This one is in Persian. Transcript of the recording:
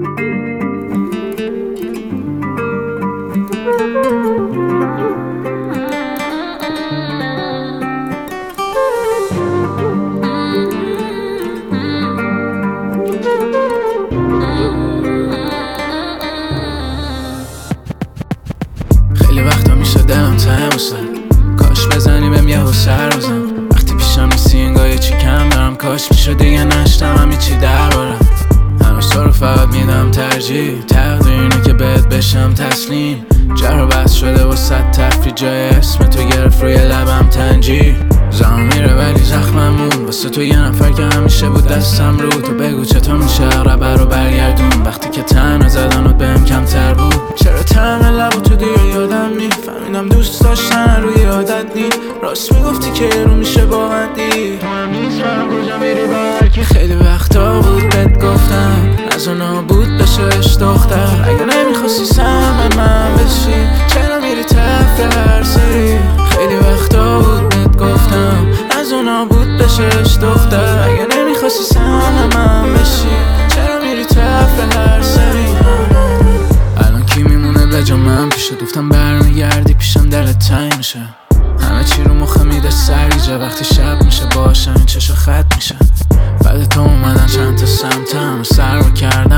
خیلی وقتا میشه دلم تموسه، کاش بزنی بهم یه سر بزن. وقتی پیشم نیستی انگار یه چی کم دارم، کاش میشه دیگه نشتم همه چی دربارم. همش تو رو فقط میدم ترجیح، تقدیر اینه که بهت بشم تسلیم. جر و بحث شده با صد تفریح، جای اسم تو گرفت روی لبم تنجیر. زمان میره ولی زخمم مون، واسه تو یه نفر که همیشه بود دستم رو. تو بگو چطور میشه اقربه رو برگردون، وقتی که تنها زدنت بهم کمتر بود. چرا طعم لبو تو دیگه یادم نی، فهمیدم دوست داشتن روی عادت نی. راست میگفتی که رو میشه باوردی، تو هم نیست برم کجا میری برکی. خیلی وقتا بود بهت گفتم از اونا بود بشش دختر، اگه نمیخواستی سهم من بشی چرا میری تفره هر سری. خیلی وقتا بود بهت گفتم از اونا بود بشش دختر، اگه نمیخواستی سهم من بشی چرا میری تفره هر سری. الان کی میمونه بجا من پیشه، گفتم برمیگردی پیشم دلت تنگ میشه. همه چی رو مخه میده سریجه، وقتی شب میشه باشن چشو خط میشه. بعد تو اومدن چند تا سمتم سر رو کردن